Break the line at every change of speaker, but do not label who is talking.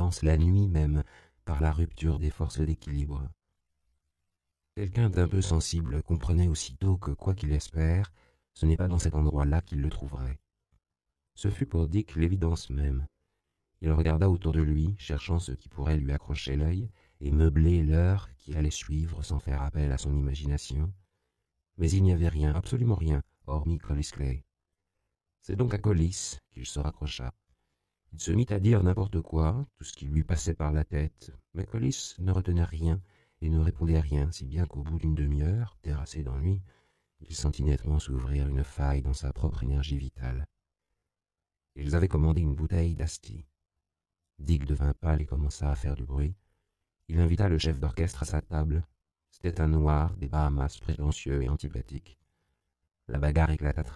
silence la nuit même, par la rupture des forces d'équilibre. Quelqu'un d'un peu sensible comprenait aussitôt que, quoi qu'il espère, ce n'est pas dans cet endroit-là qu'il le trouverait. Ce fut pour Dick l'évidence même. Il regarda autour de lui, cherchant ce qui pourrait lui accrocher l'œil et meubler l'heure qui allait suivre sans faire appel à son imagination. Mais il n'y avait rien, absolument rien, hormis Collis Clay. C'est donc à Collis qu'il se raccrocha. Il se mit à dire n'importe quoi, tout ce qui lui passait par la tête, mais Collis ne retenait rien et ne répondait rien, si bien qu'au bout d'une demi-heure, terrassé d'ennui, il sentit nettement s'ouvrir une faille dans sa propre énergie vitale. Ils avaient commandé une bouteille d'Asti. Dick devint pâle et commença à faire du bruit. Il invita le chef d'orchestre à sa table. C'était un noir des Bahamas prétentieux et antipathique. La bagarre éclata très